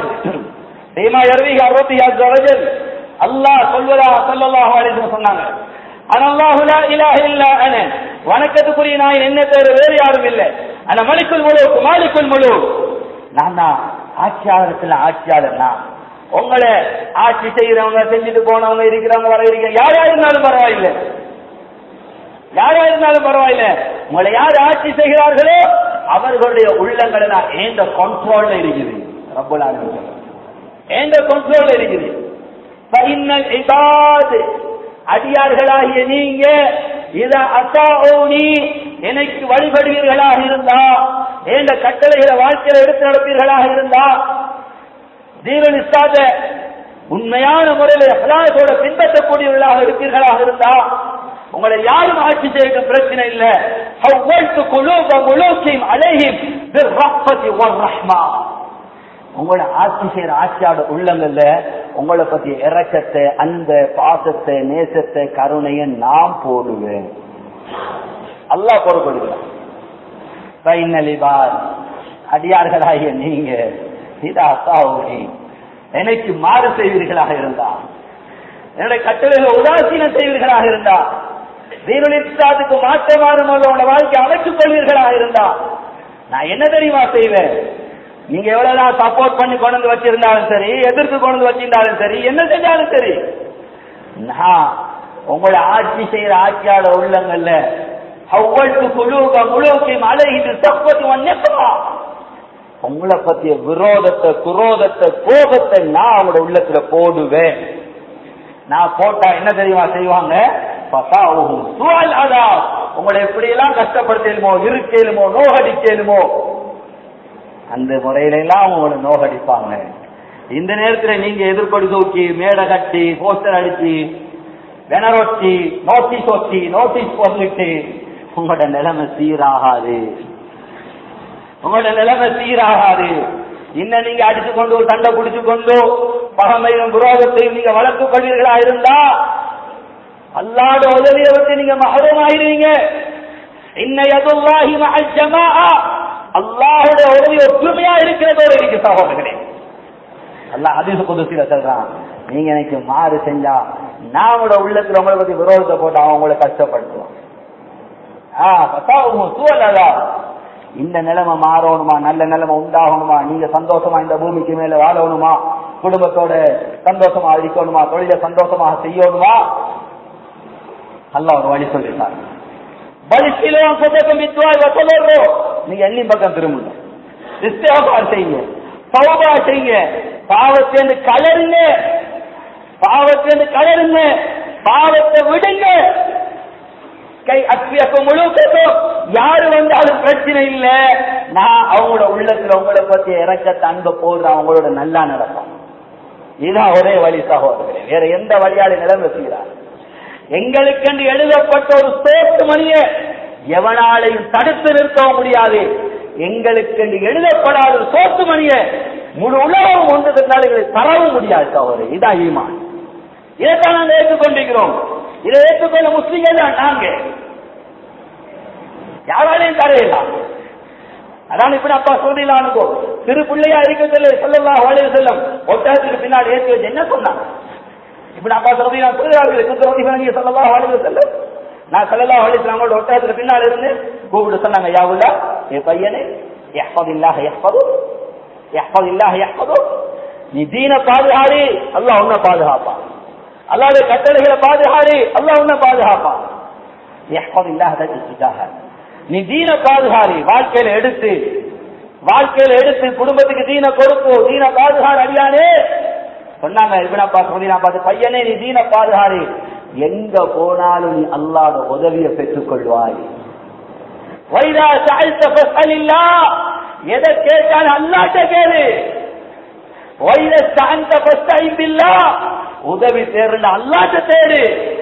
A: அல்லாஹ் சொல்வதா ஸல்லல்லாஹு அலைஹி வஸல்லம் சொன்னாங்க, அனல்லாஹு லா இலாஹ இல்லா அன, வணக்கத்துக்குரிய நான் என்ன தவிர வேறு யாரும் இல்லை. அன மலிக்குல் முலூக் மாலிக்குல் முலூக், நான் தான் ஆட்சியாளர்கள் ஆட்சியாளர். நான் உங்களை ஆட்சி செய்யறவங்க, செஞ்சுட்டு போனவங்க, இருக்கிறவங்க, வர இருக்க யாரா இருந்தாலும் பரவாயில்லை, யாரா இருந்தாலும் பரவாயில்லை. உங்களை யார் ஆட்சி செய்கிறார்களோ அவர்களுடைய உள்ளங்களை நான் ஏந்த கண்ட்ரோல்ல இருக்குது. ரப்பல் ஆலமீன் ஏந்த கண்ட்ரோல்ல இருக்குது. ஃபஇன்னல் இபாத், அடியார்களாகிய நீங்க இதா அஸாஊனி, எனக்கு வழிபடுவீர்களாக இருந்தா, ஏந்த கட்டளைகளை வாழ்க்கையில எடுத்து நடப்பீர்களாக இருந்தா, தீனுல் இஸ்லாத்த உண்மையான முறையில் இஹ்லாஸோட பின்பற்றக்கூடியவர்களாக இருப்பீர்களாக இருந்தா, உங்களை யாரும் ஆட்சி செய்ய பிரச்சனை இல்லை. ஹவ்வல்து குலூப முலூகிம் அலைஹிம் பிர்ரஹ்மதி வர்ரஹ்மா, உங்களை ஆட்சி செய்யற ஆட்சியாளர் உள்ளங்கள்ல உங்களை பத்தி இரக்கத்தை, அந்த பாசத்தை, நேசத்தை, கருணையை நான் போடுவேன். அல்லாஹ் பொறுப்படுகிறார். அடியார்களாகிய நீங்க எனக்கு மாறு செய்வீர்களாக இருந்தா, என்னுடைய கட்டளைகளை உதாசீனம் செய்வீர்களாக இருந்தா, தீனுல் இஸ்லாத்துக்கு மாற்றமான உங்களோட வாழ்க்கை அமைத்துக் கொள்வீர்களாக இருந்தா, நான் என்ன தெரியுமா செய்வேன்? நீங்க எவ்வளவுதான் சப்போர்ட் பண்ணி கொண்டு வச்சிருந்தாலும் சரி, எதிர்த்து கொண்டு வச்சிருந்தாலும் சரி, என்ன செஞ்சாலும் சரி, நான் உங்களை ஆட்சி செய்யற ஆட்சியாளர் உள்ளங்கள்ல உங்களை பத்திய விரோதத்தை, குரோதத்தை, கோபத்தை நான் அவங்களோட உள்ளத்துல போடுவேன். நான் போட்டா என்ன தெரியுமா செய்வாங்க? உங்களை எப்படி எல்லாம் கஷ்டப்படுத்தலுமோ, இருக்கலுமோ, நோகடிக்கலுமோ, அந்த முறையில எல்லாம் உங்களை நோகடிப்பாங்க. இந்த நேரத்தில் நீங்க எதிர்ப்படி தூக்கி, மேடை கட்டி, போஸ்டர் அடிச்சு, வெனரொட்டி, நோட்டீஸ் போட்டுட்டு உங்களோட நிலைமை சீராகாது. உங்களோட நிலைமை சீராகாது. இன்னும் நீங்க அடிச்சு கொண்டு, சண்டை பிடிச்சு கொண்டு, பகமையும் விரோதத்தையும் நீங்க வளர்த்துக் கொள்வீர்களா இருந்தா, அல்லாஹ்வோட உதவியை விட்டு நீங்க மஹ்ரூம் ஆயிருவீங்க. இன்ன யதுல்லாஹி மஅல் ஜமாஅ, அல்லாஹ்வோட உதவி ஒற்றுமையா இருக்கிறதோட இருக்கு சகோதரர்களே. அல்லாஹ் ஹதீஸ் குத்ஸில சொல்றான், நீங்க எனக்கு மாறு செஞ்சா நாமோட உள்ளத்துல உங்களை பத்தி விரோதத்தை போட்டு அவன் உங்களை கஷ்டப்படுத்துவான். இந்த நிலைமை மாறணுமா, நல்ல நிலைமை உண்டாகணுமா, நீங்க சந்தோஷமா இந்த பூமிக்கு மேல வாழணுமா, குடும்பத்தோட சந்தோஷமா இருக்கணுமா, தொழிலை சந்தோஷமாக செய்யணுமா, அல்லாஹ் ஒரு வழி சொல்லிட்டார். நீங்க எண்ணி பக்கம் திரும்புங்க, இஸ்திக்ஃபார் செய்யுங்க, தௌபா செய்யுங்க, பாவத்திலிருந்து கலருங்க, பாவத்தை விடுங்க. கை அத்தியக்க முழுக்கட்டும், யாரு வந்தாலும் பிரச்சனை இல்ல. நான் அவங்களோட உள்ளத்துல உங்களை பத்தி இறக்கத்தை அன்ப போடுற அவங்களோட நல்லா நடக்கும். இதுதான் ஒரே வழி சகோதரர்களே. வேற எந்த வழியால நிலைமை செய்கிறார்? எங்களுக்கு எழுதப்பட்ட ஒரு சோத்து மணிய எவனாலையும் தடுத்து நிறுத்தவும் முடியாது. எங்களுக்கு எழுதப்படாத ஒரு சோத்து மணிய முழு உலகம் ஒன்று எங்களை தரவும் முடியாது சகோதரர். இதான் ஈமான். இதைத்தான் நாங்கள் ஏற்றுக்கொண்டிருக்கிறோம். இதை ஏற்றுக்கொள்ள முஸ்லிம்கள் தான் நாங்க. யாராலையும் தரையலாம். அதான் இப்படி அப்பா சொல்லிடலானுக்கோ சிறு பிள்ளையா இருக்கிறது ஸல்லல்லாஹு அலைஹி வஸல்லம் ஒட்டகத்துக்கு பின்னாடி ஏற்றி வச்சு என்ன சொன்னாங்க? இப்படி அப்பா சொல்றார்கள் ஸல்லல்லாஹு அலைஹி வஸல்லம். நான் ஸல்லல்லாஹு அலைஹி வஸல்லம் அவங்களோட ஒட்டகத்துக்கு பின்னாடி இருந்து கூப்பிட்டு சொன்னாங்க, யா உல்லா, ஏ பையனே, இஹ்ஃபதில்லாஹ் யஹ்ஃபது இஹ்ஃபதில்லாஹ் யஹ்ஃபது. நீ தீனை பாதுகாரி, அல்லாஹ் உன்னை பாதுகாப்பான். அல்லாஹ்வுடைய கட்டளைகளை பாதுகாரி, அல்லாஹ் உன்னை பாதுகாப்பான். இஹ்ஃபதில்லாஹ் தஜிதுஹ. நீ தீன பாதுகாரி, வாழ்க்கையில எடுத்து குடும்பத்துக்கு தீன கொடுப்போ, தீன பாதுகாரி அடியானே சொன்னாங்க. இப்னப்பா சொல்லினா பார்த்து, பையனே நீ தீன பாதுகாரி, எங்க போனாலும் நீ அல்லாஹ்வுடைய உதவியை பெற்றுக் கொள்வாய். வைதா சஅல்த ஃபஸ்அலில்லாஹ், எதை கேட்டாலும் அல்லாஹ்ட்ட கேளு. வைதா ஸ்தஅன்த ஃபஸ்தஇன் பில்லாஹ், உதவி தேடுற அல்லாஹ்ட்ட தேடு.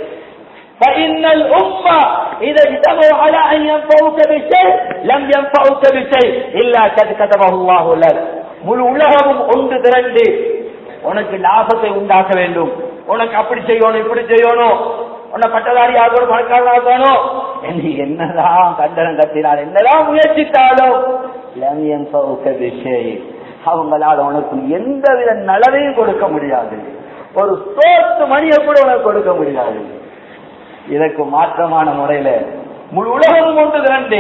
A: فإن الأمة إذا اجتمعوا على أن ينفعوك بشيء لم ينفعوك بشيء إلا قد كتبه الله لك. முழு உலகமும் ஒன்று திரண்டு உனக்கு லாபத்தை உண்டாக்க வேண்டும், உனக்கு அப்படி செய்யணும் இப்படி செய்யணும், உன்னை பட்டதாரி ஆகணும் பணக்காரனாகணும் என்று என்னதான் கண்டனம் கட்டினார், என்னதான் முயற்சித்தாலும் لم ينفعوك بشيء, அவங்களால உனக்கு எந்தவித நலவையும் கொடுக்க முடியாது. ஒரு சோத்து மணியை கூட உனக்கு கொடுக்க முடியாது. இதற்கு மாற்றமான முறையில முழு உலகம் ஒன்று திரண்டு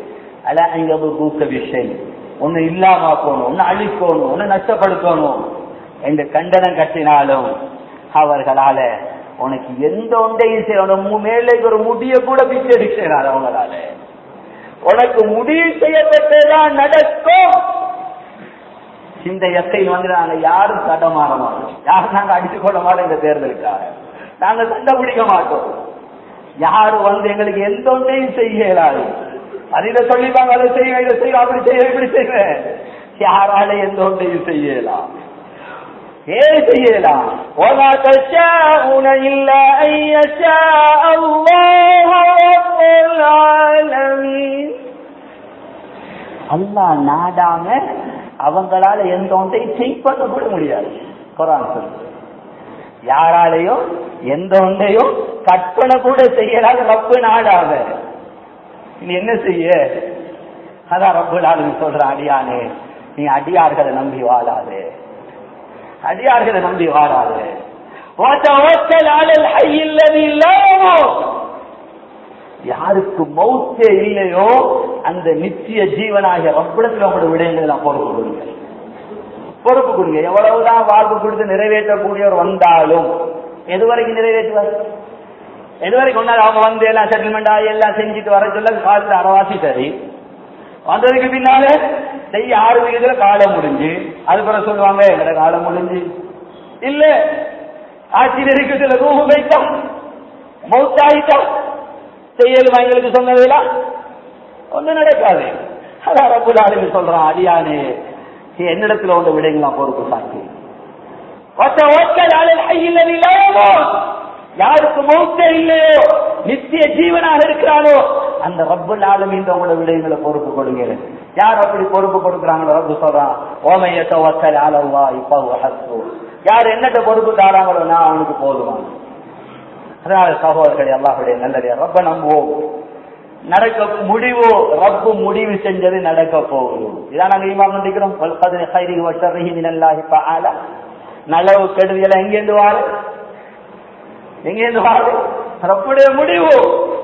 A: அலூக்க விஷயம் ஒன்னு இல்லாமக்கணும், ஒன்னு அழிக்கணும், ஒன்னு நஷ்டப்படுத்தணும் என்று கண்டனம் கட்டினாலும் அவர்களால உனக்கு எந்த ஒன்றையும் செய்யணும், மேலே ஒரு முடிய கூட பிச்சை எடுக்கிறார். அவங்களால உனக்கு முடிவு செய்யப்பட்டதான் நடக்கும். இந்த எத்தையில் வந்து நாங்க யாரும் தடமாற மாட்டோம், யாரும் நாங்க அடித்துக் கொள்ள மாட்டோம். இந்த தேர்தலுக்காக நாங்க சண்டை பிடிக்க மாட்டோம். யாரு வந்து எங்களுக்கு எந்த ஒன்றையும் செய்யலாது, அதில சொல்லிப்பாங்க அதை செய்ய இதை செய்ய அப்படி செய்ய இப்படி செய்வேன். யாரால எந்த ஒன்றையும் செய்யலாம், ஏன் செய்யலாம்? அல்லாஹ் நாடாம அவங்களால எந்த ஒன்றையும் செய்ய கூட முடியாது. குர்ஆன் சொல்லுது, யாராலையும் எந்த ஒன்றையும் கற்பனை கூட செய்யலாத ரப்பு நாடாக நீ என்ன செய்ய? அதான் ரப்புல் ஆலமீன் சொல்ற, அடியானே நீ அடியார்களை நம்பி வாழாதே, அடியார்களை நம்பி வாழாதே. யாருக்கு மௌத்தே இல்லையோ அந்த நித்திய ஜீவனாகிய ரப்பிடத்தில் உங்களுடைய விடயங்களை நான் பொறுப்பு கொடுங்க, பொறுப்பு கொடுங்க. எவ்வளவுதான் வாழ்வு கொடுத்து நிறைவேற்றக்கூடியவர் வந்தாலும் எதுவரைக்கும் நிறைவேற்றுவார்? எதுவரைக்கும் ஒன்றால் அவங்க வந்து எல்லாம் செட்டில்மெண்ட் ஆகி எல்லாம் செஞ்சுட்டு வர சொல்ல காலத்துல அறவாசி சரி, வந்ததுக்கு பின்னால செய்ய ஆரம்பிக்கிறதுல காலம் முடிஞ்சு, அதுக்கப்புறம் சொல்லுவாங்க எங்களோட காலம் முடிஞ்சு. இல்ல ஆட்சியில் இருக்கிறதுல ரூஹு வைத்தோம் மௌத்தாயிட்டோம் செய்யலுமா எங்களுக்கு சொன்னதெல்லாம் ஒன்றும் நடக்காது. அதான் ரப்புல் ஆலமீன் சொல்றான், அடியானே என்னிடத்துல உள்ள விடைங்களாம் பொறுப்பு சாட்சி. யாருக்கு மௌத்தே இல்லையோ நித்திய ஜீவனாக இருக்கிறானோ அந்த ரப்புல் ஆலமீன் உங்களோட விடயங்களை பொறுப்பு கொடுங்க. யார் அப்படி பொறுப்பு கொடுக்கிறாங்களோ ரப்பு சொல்றான், ஓமைய தவக்கல் அலல்லாஹ் ஃபஹுவ ஹஸ்புஹ், யார் என்னட்ட பொறுப்பு தாராங்களோ நான் அவனுக்கு போதுமான. அதனால சகோதரர்களே, அல்லாஹ்வுடைய நல்லதே ரப்ப நம்புவோம், நடக்க முடிவோ ரப்பு முடிவு செஞ்சது நடக்க போகுது. இதான் நாங்க ஈமான் கொண்டிருக்கிறோம். நலவு கெடுதல எங்கேந்து வாரு, எங்கேந்து வாரு ரப்புடைய முடிவு.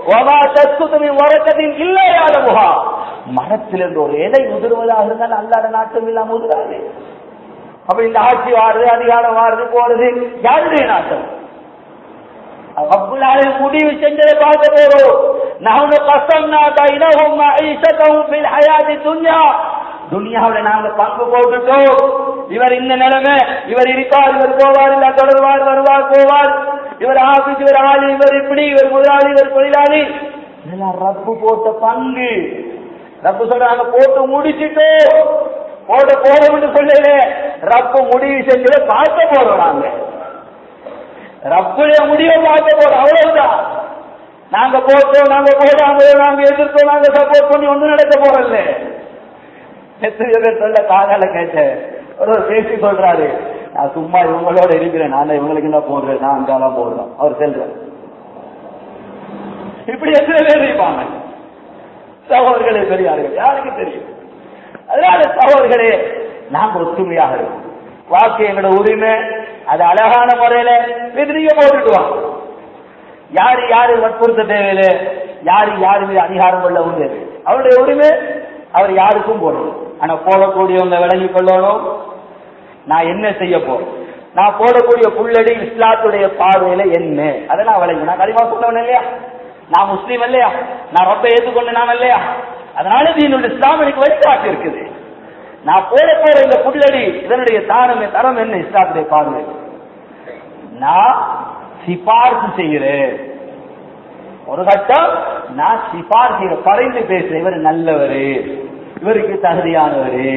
A: இல்லையாளமுகா, மரத்திலிருந்து ஒரு எதை உதிர்வதாக இருந்தால் அல்லாத நாட்டம் இல்லாம உதிராது. அப்ப இந்த ஆட்சி வாருது, அதிகாரம் வாருது, போறது யாருடைய நாட்டம்? ரப்புல் ஆலமீன் முடிவு செஞ்சதை பார்க்க போறோம். நஹ்னு கஸம்னா பைனஹும் மஈஷதஹும் ஃபில் ஹயாத்தி துன்யா, துன்யாவுல நாங்க பங்கு போட்டுட்டோம். இவர் இந்த நிலைமை, இவர் இருக்கார், இவர் போவார், இல்ல தொடர்வார், வருவார், போவார். இவர் ஆபீஸ், இவர் ஆளு, இவர் இப்படி, இவர் முதலாளி, இவர் தொழிலாளி, இதெல்லாம் ரப்பு போட்ட பங்கு. ரப்பு சொல்றாங்க போட்டு முடிச்சுட்டு போட போறோம்னு சொல்லல, ரப்பு முடிவு செஞ்சதை பார்க்க போறோம். நாங்க ரப்புடைய முடிவை பார்க்க போறோம், அவ்வளவுதான். நாங்க போட்டோம், நாங்க போடாம, நாங்க எதிர்த்தோம், நாங்க சப்போர்ட் பண்ணி ஒன்றும் நடக்க போறல. எத்தனை பேர் சொல்ல காதால கேட்ட ஒரு பேசி சொல்றாரு, நான் சும்மா இவங்களோட இருக்கிறேன், நான் இவங்களுக்கு என்ன போடுறேன், நான் அங்கெல்லாம் போடுறோம் அவர் செல்றாரு. இப்படி எத்தனை பேர் இருப்பாங்க சகோதரர்களே, பெரியார்கள், யாருக்கு தெரியும்? அதனால சகோதரர்களே, நாங்க ஒற்றுமையாக இருக்கும். வாக்கு எங்களோட உரிமை, அது அழகான முறையில எதிரிக போட்டுக்குவாங்க. யாரு யாரு வற்புறுத்த தேவையில்லை, யாரு யாரு மீது அதிகாரம் கொள்ள முடியாது, அவருடைய உரிமை அவர் யாருக்கும் போடணும். ஆனா போடக்கூடியவங்க விளங்கி கொள்ளணும், நான் என்ன செய்ய போறேன், நான் போடக்கூடிய புள்ளடி இஸ்லாத்துடைய பார்வையில என்ன, அதை நான் விளங்கி. நான் கலிமா சொன்னவன் இல்லையா, நான் முஸ்லீம் இல்லையா, நான் ரொம்ப ஏற்றுக்கொண்டு நான் இல்லையா, அதனால தீனுல் இஸ்லாம் எனக்கு வழிகாட்டி இருக்குது. நான் போட போற இந்த புள்ளடி இதனுடைய தரம் என்ன இஸ்லாத்துடைய பார்வை, நான் சிபார்சு செய்கிறேன். ஒரு கட்டம் நான் சிபார்சு செய்ய பறைந்து பேசுறேன், இவர் நல்லவர், இவருக்கு தகுதியானவர்.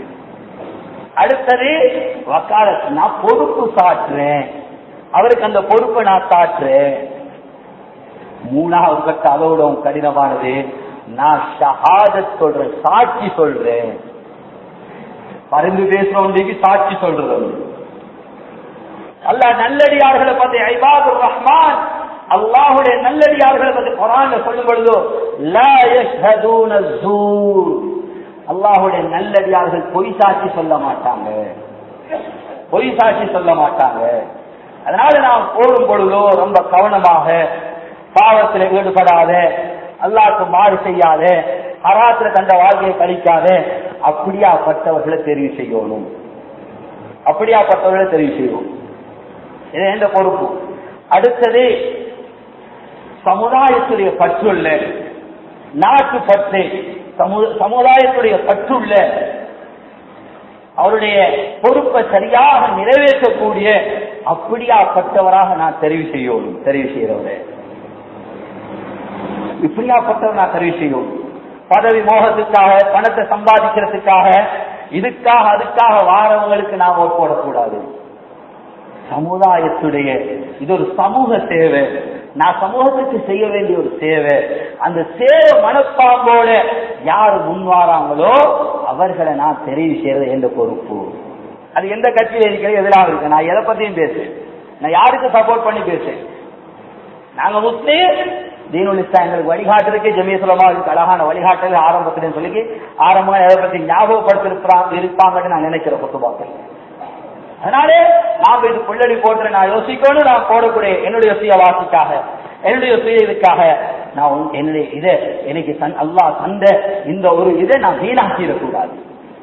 A: அடுத்தது வக்காலத்து, நான் பொறுப்பு சாட்டுறேன், அவருக்கு அந்த பொறுப்பை நான் சாட்டுறேன். மூணாவது கட்ட அதோட கடினமானது, நான் ஷஹாதத் சொல்றேன், சாட்சி சொல்றேன். பரிந்து பேசுறவங்களுக்கு சாட்சி சொல்றது. அல்லாஹ் நல்லடியார்களை பத்தி, இபாதுர் ரஹ்மான் அல்லாஹ்வுடைய நல்லடியார்களை பத்தி குர்ஆன்ல சொல்லும் பொழுது, லா யஷ்ஹதூன ஸூர், அல்லாஹ்வுடைய நல்லடியார்கள் பொய் சாட்சி சொல்ல மாட்டாங்க, பொய் சாட்சி சொல்ல மாட்டாங்க. அதனால நாம் போடும் பொழுதோ ரொம்ப கவனமாக, பாவத்தில் ஈடுபடாத, அல்லாஹ்வுக்கு மாறு செய்யாத, ஹராத்துல தந்த வாழ்க்கையை கழிக்காத, அப்படியாப்பட்டவர்களை தெரிவு செய்யணும், அப்படியாப்பட்டவர்களை தெரிவு செய்யணும். இது எந்த பொறுப்பு. அடுத்தது சமுதாயத்துடைய பற்றுள்ள, நாட்டு பற்று, சமுதாயத்துடைய பற்றுள்ள, அவருடைய பொறுப்பை சரியாக நிறைவேற்றக்கூடிய அப்படியாப்பட்டவராக நான் தெரிவு செய்யணும். தெரிவு செய்யறவரை இப்படியாப்பட்டவர் நான் தெரிவு செய்யணும். பதவி மோகத்துக்காக, பணத்தை சம்பாதிக்கிறதுக்காக, இதுக்காக அதுக்காக வாரவங்களுக்கு நாம் ஓட்டு போடக்கூடாது. சமுதாயத்துடைய இது ஒரு சமூக சேவை, நான் சமூகத்துக்கு செய்ய வேண்டிய ஒரு சேவை. அந்த சேவை மனப்பாம்போட யாரு முன்வாராங்களோ அவர்களை நான் தெரிவு செய்யறது எந்த பொறுப்பு. அது எந்த கட்சியில் இருக்கிறது, எதிராக இருக்கு, நான் எதை பத்தியும் பேசுறேன், நான் யாருக்கு சப்போர்ட் பண்ணி பேசுறேன். நாங்க முஸ்லீம், தீனுல் இஸ்லாம் எங்களுக்கு வழிகாட்டுறதுக்கு ஜமீயத்துல் உலமா அழகான வழிகாட்டல் ஆரம்பத்தில் சொல்லி ஆரம்பமா எதை பத்தி ஞாபகப்படுத்தி இருப்பாங்கன்னு நான் நினைக்கிற பொதுவாக்கள். அதனாலே நாம் இது புள்ளடி போட்டு நான் யோசிக்கணும், நான் போடக்கூடிய என்னுடைய சுய வாசிக்காக, என்னுடைய சுய இதுக்காக நான் என்னுடைய இதை எனக்கு அல்லாஹ் தந்த இந்த ஒரு இதை நான் வீணாக்கிடக்கூடாது.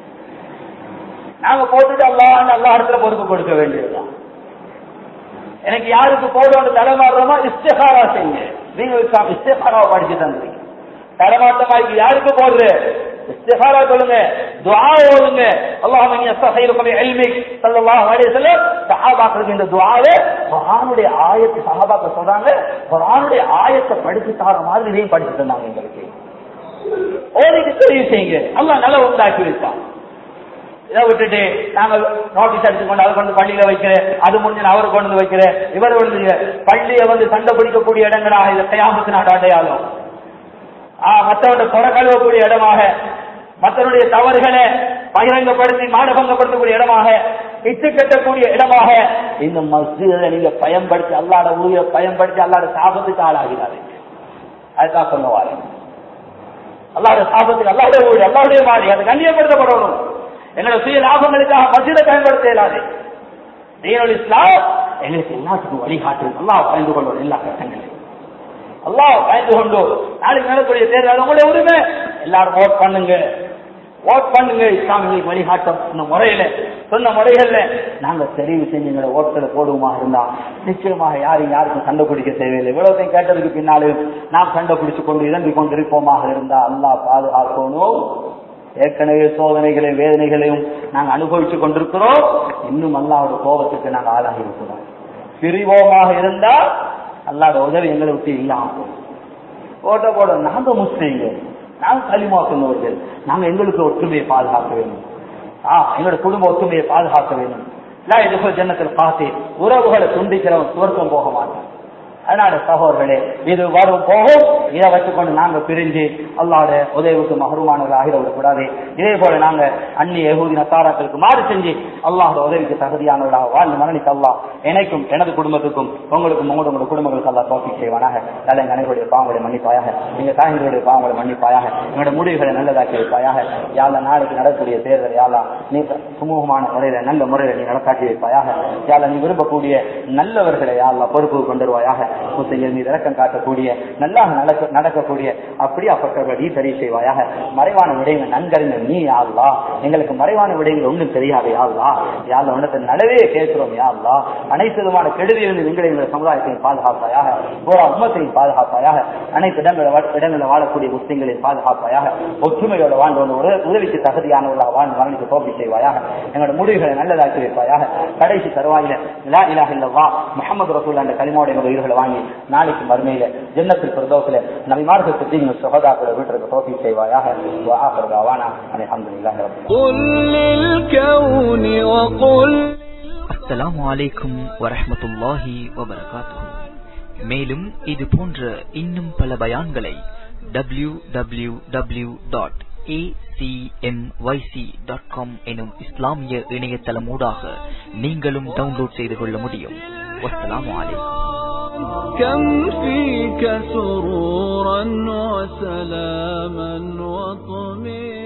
A: நாங்க போட்டுட்டு அல்லாஹ் இடத்துல பொறுப்பு கொடுக்க வேண்டியதுதான். எனக்கு யாருக்கு போடுவோம் தலைமாறுறோமோ இஸ்திகாரா செய்யுங்க. நீங்க இஸ்திகாராவை படிச்சு தந்துருங்க. தலைமாட்டமாய்க்கு யாருக்கு போடுற இஸ்திகாரா சொல்லுங்க, துஆ ஓதுங்க. அல்லாஹும்ம இன்னி அஸ்தக்ஃபிருக பிஇல்மிக் ஸல்லல்லாஹு அலைஹி வஸல்லம். சஹாபாக்களுக்கு இந்த துஆவை குர்ஆனுடைய ஆயத்து, சஹாபாக்கள் சொல்றாங்க குர்ஆனுடைய ஆயத்தை படிச்சு தர மாதிரி இதையும் படிச்சு தந்தாங்க எங்களுக்கு. ஓதிட்டு தெரிவு செய்யுங்க, அல்லாஹ் நல்லா உண்டாக்கி வைப்பான். இதை விட்டுட்டு நாங்க நோட்டீஸ் அடிச்சுக்கொண்டு அதை கொண்டு பள்ளியில வைக்கிறேன், அது முடிஞ்சு அவரை கொண்டு வைக்கிறேன், இவர் கொண்டு பள்ளியை சண்டை பிடிக்கக்கூடிய இடங்களாக இதை கயாமத்து நாடு அடையாளம், மற்றவருடைய குறை கழுவக்கூடிய இடமாக, மற்றவருடைய தவறுகளை பகிரங்கப்படுத்தி மானபங்கப்படுத்தக்கூடிய இடமாக, இட்டு கட்டக்கூடிய இடமாக இந்த மஸ்ஜிதை நீங்க பயன்படுத்தி அல்லாட ஊரை பயன்படுத்தி அல்லாட சாபத்துக்கு ஆளாகிறாரு. அதுதான் சொல்லுவாரு, அல்லாட சாபத்துக்கு அல்லாவுடைய ஊழி, அல்லாவுடைய மாறி அது கண்ணியப்படுத்தப்படணும். எங்களோட சுய லாபங்களுக்காக மஸ்ஜிதை பயன்படுத்த இயலாது. தீனுல் இஸ்லாம் எங்களுக்கு எல்லாத்துக்கும் வழிகாட்டு. அல்லாஹ் பயந்து கொள்ளணும், எல்லா கட்டங்களையும் அல்லாஹ் பயந்து கொண்டு நாளைக்கு நடக்கூடிய தேர்தல் உங்களுடைய உரிமை, எல்லாரும் ஓட் பண்ணுங்க, ஓட் பண்ணுங்க. இஸ்லாமியர்களுக்கு வழிகாட்டும் இந்த முறையில சொன்ன முறைகள்ல நாங்க தெரிவு செஞ்சு எங்களை ஓட்களை போடுவோமா இருந்தா நிச்சயமாக யாருக்கும் சண்டை பிடிக்க தேவையில்லை. இவ்வளவுத்தையும் கேட்டதுக்கு பின்னாலும் நாம் சண்டை பிடிச்சு கொண்டு இறங்கி கொண்டிருப்போமாக இருந்தா அல்லாஹ் பாதுகாக்கணும். ஏற்கனவே சோதனைகளையும் வேதனைகளையும் நாங்கள் அனுபவிச்சுக் கொண்டிருக்கிறோம். இன்னும் அல்லாஹ்வுடைய கோபத்துக்கு நாங்கள் ஆளாகி இருக்கிறோம். பிரிவோமாக இருந்தா அல்லாஹ்வுடைய உதவி எங்களை விட்டு இல்லாம போட்ட போட நாங்க முஸ்லீம்கள், நாங்க களிமா சொன்னவர்கள், நாங்க எங்களுக்கு ஒற்றுமையை பாதுகாக்க வேண்டும். எங்களோட குடும்ப ஒற்றுமையை பாதுகாக்க வேண்டும். ஜன்னத்தில் காத்து உறவுகளை துண்டிக்கிறவன் சுவர்க்கம் போக மாட்டான். அதனால சகோதரர்களே, இது வரும் போகும், இதை வச்சுக்கொண்டு நாங்க பிரிஞ்சு அல்லாஹ்வுடைய உதவிக்கு மஹ்ரூமானவர்கள் ஆகிடக்கூடாது. இதே போல நாங்க அந்நிய யஹூதி நசாராக்களுக்கு மாறு செஞ்சு அல்லாஹ்வுடைய உதவிக்கு தகுதியானவர்களாக வாழ்ந்து மரணிக்க அல்லாஹ் எனக்கும் எனது குடும்பத்துக்கும் உங்களுக்கும் உங்களோட குடும்பங்களுக்கு அல்லாஹ் தௌஃபீக் செய்வானாக. தலை அனைவருடைய பாவங்களை மன்னிப்பாயாக, நீங்க தாய்களுடைய பாவங்களை மன்னிப்பாயாக, எங்களோட முடிவுகளை நல்லதாக்கி வைப்பாயாக. யாழ்லா நாளைக்கு நடக்கக்கூடிய தேர்தல் யாழ்லா நீ சுமூகமான முறையில நல்ல முறையில நீ நடக்காட்டி வைப்பாயாக. யாழ்லா நீ விரும்பக்கூடிய நல்லவர்களை யாழ்லா பொறுப்பு கொண்டு வருவாயாக. நீ இறக்கம் காட்டக்கூடிய நல்லாக நடக்கக்கூடிய அப்படியாப்பட்டவர்கள் நீ சரி செய்வாயாக. மறைவான விடயங்கள் நன்கறிஞர் நீ யாழ்லா, எங்களுக்கு மறைவான விடயங்கள் ஒன்றும் தெரியாது யாழ்லா. யாழ்லா உனக்கு நலவே கேட்கிறோம் யாழ்லா. அனைத்து விதமான கெடுதியிலிருந்து நீங்கள் எங்கள் சமுதாயத்தையும் பாதுகாப்பாயாக, போரா உம்மத்தையும் பாதுகாப்பாயாக, அனைத்து இடங்களில் வாழக்கூடிய முஸ்லிம்களையும் பாதுகாப்பாயாக. ஒற்றுமையோட வாழ்ந்து உதவிக்கு தகுதியானவர்களாக வாழ்ந்து மரணிக்கு தோல்வி செய்வாயாக. எங்களோட முடிவுகளை நல்லதாக்கி வைப்பாயாக. கடைசி தருவாயில லா இலாஹ இல்லல்லாஹ் முஹம்மது ரசூலுல்லாஹ் என்ற கலிமாவோட எங்கள் உயிர்களை வாங்கி நாளைக்கு மறுமையில ஜன்னத்துல் ஃபிர்தௌஸ்ல நபிமார்கள் சித்திகள் சுஹதாக்களை வீட்டிற்கு தௌஃபீக் செய்வாயாக. வ ஆகிரு தஅவானா அல்ஹம்துலில்லாஹி ரப்பில் ஆலமீன்.
B: அஸ்ஸலாமு அலைக்கும் வரஹ்மத்துல்லாஹி வபரகாத்துஹு. மேலும் இது போன்ற இன்னும் பல பயான்களை www.acmyc.com எனும் இஸ்லாமிய இணையதளமூடாக நீங்களும் டவுன்லோட் செய்து கொள்ள முடியும். வஸ்ஸலாமு அலைக்கும்.
C: كم فيك سرورا وسلاما وطمئنا